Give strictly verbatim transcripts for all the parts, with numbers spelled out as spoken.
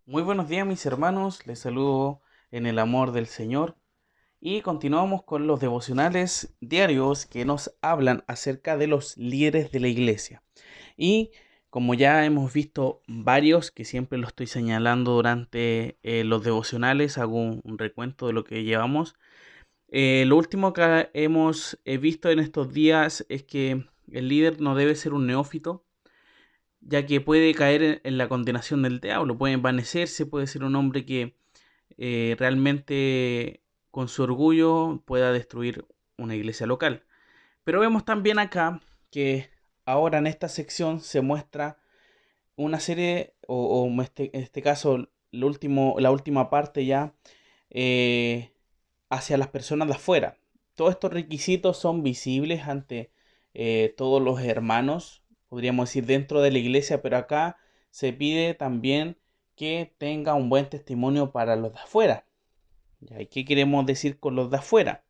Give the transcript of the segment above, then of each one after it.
Muy buenos días mis hermanos, les saludo en el amor del Señor y continuamos con los devocionales diarios que nos hablan acerca de los líderes de la iglesia. Y como ya hemos visto varios, que siempre lo estoy señalando durante eh, los devocionales, hago un, un recuento de lo que llevamos. Eh, lo último que hemos eh, visto en estos días es que el líder no debe ser un neófito, ya que puede caer en, en la condenación del diablo, puede envanecerse, puede ser un hombre que eh, realmente con su orgullo pueda destruir una iglesia local. Pero vemos también acá que ahora en esta sección se muestra una serie, o, o este, en este caso, lo último, la última parte ya, eh, hacia las personas de afuera. Todos estos requisitos son visibles ante eh, todos los hermanos, podríamos decir, dentro de la iglesia, pero acá se pide también que tenga un buen testimonio para los de afuera. ¿Y qué queremos decir con los de afuera?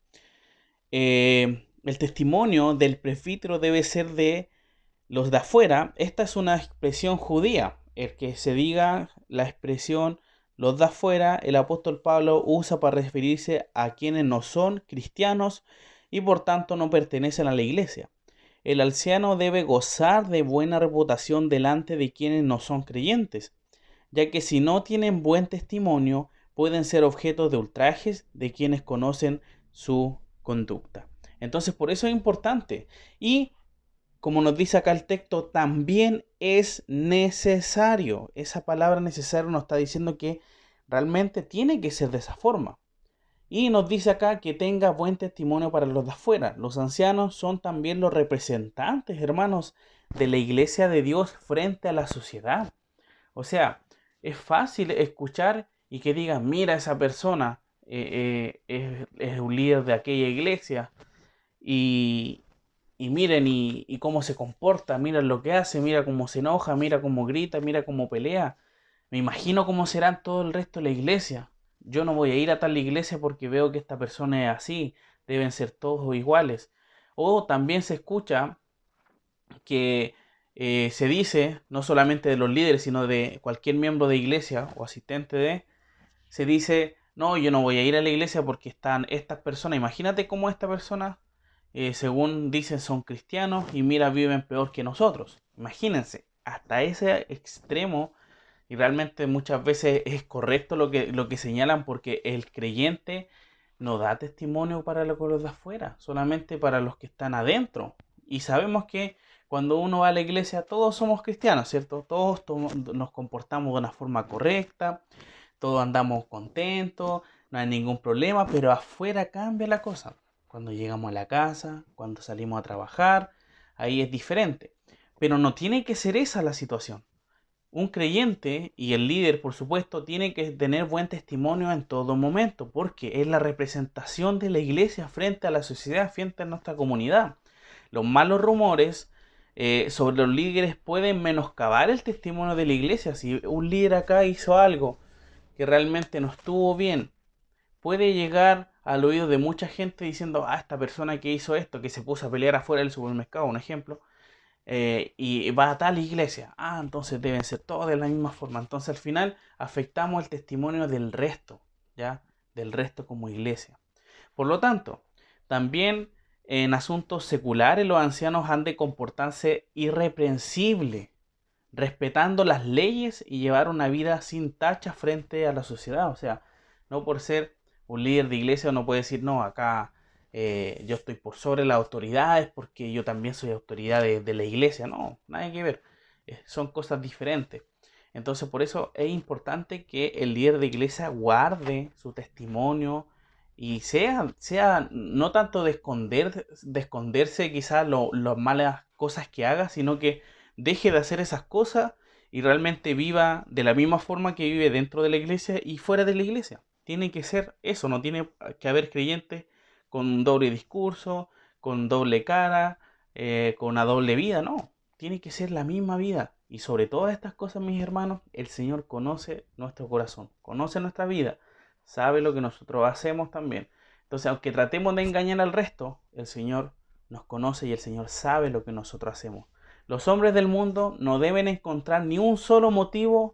Eh, el testimonio del presbítero debe ser de los de afuera. Esta es una expresión judía. El que se diga la expresión los de afuera, el apóstol Pablo usa para referirse a quienes no son cristianos y por tanto no pertenecen a la iglesia. El anciano debe gozar de buena reputación delante de quienes no son creyentes, ya que si no tienen buen testimonio, pueden ser objetos de ultrajes de quienes conocen su conducta. Entonces, por eso es importante. Y como nos dice acá el texto, también es necesario. Esa palabra necesario nos está diciendo que realmente tiene que ser de esa forma. Y nos dice acá que tenga buen testimonio para los de afuera. Los ancianos son también los representantes, hermanos, de la iglesia de Dios frente a la sociedad. O sea, es fácil escuchar y que digan, mira, esa persona eh, eh, es, es un líder de aquella iglesia y, y miren y, y cómo se comporta, miren lo que hace, mira cómo se enoja, mira cómo grita, mira cómo pelea. Me imagino cómo serán todo el resto de la iglesia. Yo no voy a ir a tal iglesia porque veo que esta persona es así, deben ser todos iguales. O también se escucha que eh, se dice, no solamente de los líderes, sino de cualquier miembro de iglesia o asistente de, se dice, no, yo no voy a ir a la iglesia porque están estas personas. Imagínate cómo esta persona, eh, según dicen, son cristianos y mira, viven peor que nosotros. Imagínense, hasta ese extremo, y realmente muchas veces es correcto lo que, lo que señalan porque el creyente no da testimonio para los de afuera, solamente para los que están adentro. Y sabemos que cuando uno va a la iglesia, todos somos cristianos, ¿cierto? Todos nos comportamos de una forma correcta, todos andamos contentos, no hay ningún problema, pero afuera cambia la cosa. Cuando llegamos a la casa, cuando salimos a trabajar, ahí es diferente. Pero no tiene que ser esa la situación. Un creyente y el líder, por supuesto, tiene que tener buen testimonio en todo momento, porque es la representación de la iglesia frente a la sociedad, frente a nuestra comunidad. Los malos rumores eh, sobre los líderes pueden menoscabar el testimonio de la iglesia. Si un líder acá hizo algo que realmente no estuvo bien, puede llegar al oído de mucha gente diciendo, ah, esta persona que hizo esto, que se puso a pelear afuera del supermercado, un ejemplo, eh, y va a tal iglesia, ah, entonces deben ser todos de la misma forma. Entonces al final afectamos el testimonio del resto, ¿ya? Del resto como iglesia. Por lo tanto, también en asuntos seculares los ancianos han de comportarse irreprensible, respetando las leyes y llevar una vida sin tacha frente a la sociedad. O sea, no por ser un líder de iglesia uno puede decir, no, acá eh, yo estoy por sobre las autoridades porque yo también soy autoridad de, de la iglesia. No, nada que ver. Eh, son cosas diferentes. Entonces, por eso es importante que el líder de iglesia guarde su testimonio y sea, sea no tanto de, esconder, de esconderse quizás lo- las malas cosas que haga, sino que deje de hacer esas cosas y realmente viva de la misma forma que vive dentro de la iglesia y fuera de la iglesia. Tiene que ser eso, no tiene que haber creyentes con un doble discurso, con doble cara, eh, con una doble vida, no. Tiene que ser la misma vida. Y sobre todas estas cosas, mis hermanos, el Señor conoce nuestro corazón, conoce nuestra vida, sabe lo que nosotros hacemos también. Entonces, aunque tratemos de engañar al resto, el Señor nos conoce y el Señor sabe lo que nosotros hacemos. Los hombres del mundo no deben encontrar ni un solo motivo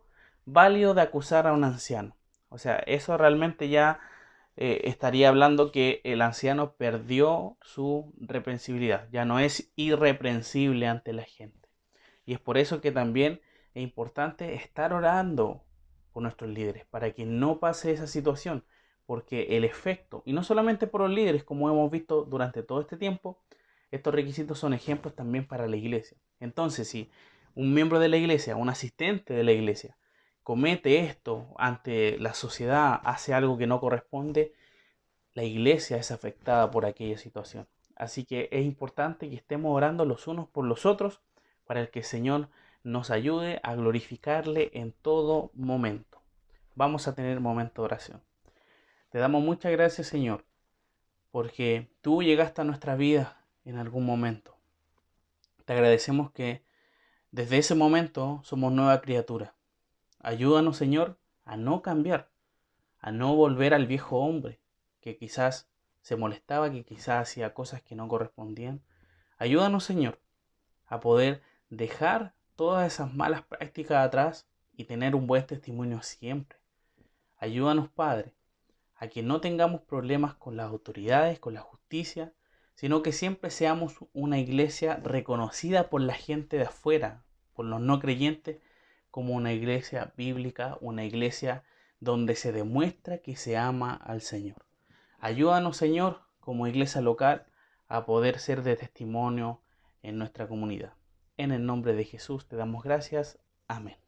válido de acusar a un anciano. O sea, eso realmente ya eh, estaría hablando que el anciano perdió su reprensibilidad, ya no es irreprensible ante la gente. Y es por eso que también es importante estar orando por nuestros líderes, para que no pase esa situación, porque el efecto, y no solamente por los líderes, como hemos visto durante todo este tiempo, estos requisitos son ejemplos también para la iglesia. Entonces, si un miembro de la iglesia, un asistente de la iglesia, comete esto ante la sociedad, hace algo que no corresponde, la iglesia es afectada por aquella situación. Así que es importante que estemos orando los unos por los otros para que el Señor nos ayude a glorificarle en todo momento. Vamos a tener momento de oración. Te damos muchas gracias, Señor, porque tú llegaste a nuestra vida en algún momento. Te agradecemos que desde ese momento somos nueva criatura. Ayúdanos, Señor, a no cambiar, a no volver al viejo hombre que quizás se molestaba, que quizás hacía cosas que no correspondían. Ayúdanos, Señor, a poder dejar todas esas malas prácticas atrás y tener un buen testimonio siempre. Ayúdanos, Padre, a que no tengamos problemas con las autoridades, con la justicia, sino que siempre seamos una iglesia reconocida por la gente de afuera, por los no creyentes, como una iglesia bíblica, una iglesia donde se demuestra que se ama al Señor. Ayúdanos, Señor, como iglesia local, a poder ser de testimonio en nuestra comunidad. En el nombre de Jesús te damos gracias. Amén.